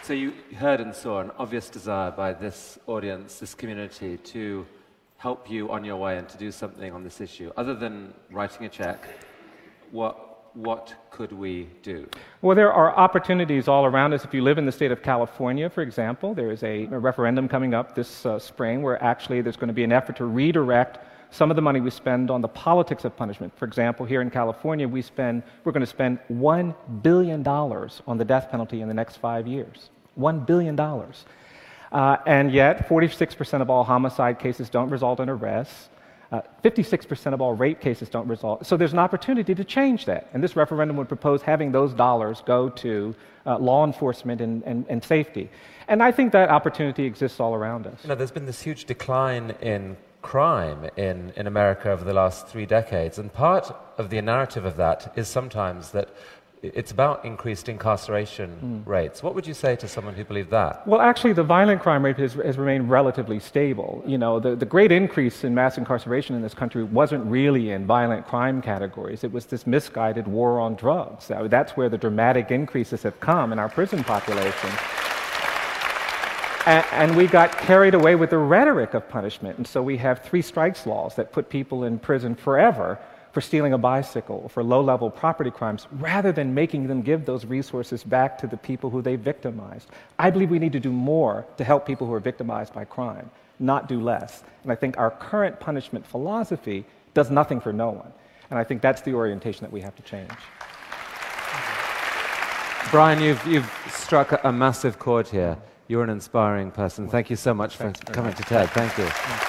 So you heard and saw an obvious desire by this audience, this community, to help you on your way and to do something on this issue. Other than writing a check, what could we do? Well, there are opportunities all around us. If you live in the state of California, for example, there is a referendum coming up this spring where actually there's going to be an effort to redirect some of the money we spend on the politics of punishment. For example, here in California, we're going to spend $1 billion on the death penalty in the next 5 years. $1 billion. And yet, 46% of all homicide cases don't result in arrests. 56% of all rape cases don't result. So there's an opportunity to change that. And this referendum would propose having those dollars go to law enforcement and safety. And I think that opportunity exists all around us. You know, there's been this huge decline in crime in America over the last 3 decades. And part of the narrative of that is sometimes that it's about increased incarceration rates. What would you say to someone who believed that? Well, actually, the violent crime rate has remained relatively stable. You know, the great increase in mass incarceration in this country wasn't really in violent crime categories. It was this misguided war on drugs. That's where the dramatic increases have come in our prison population. And we got carried away with the rhetoric of punishment. And so we have 3 strikes laws that put people in prison forever for stealing a bicycle or for low-level property crimes, rather than making them give those resources back to the people who they victimized. I believe we need to do more to help people who are victimized by crime, not do less. And I think our current punishment philosophy does nothing for no one. And I think that's the orientation that we have to change. Brian, you've struck a massive chord here. You're an inspiring person. Thank you so much for coming to TED. Thank you.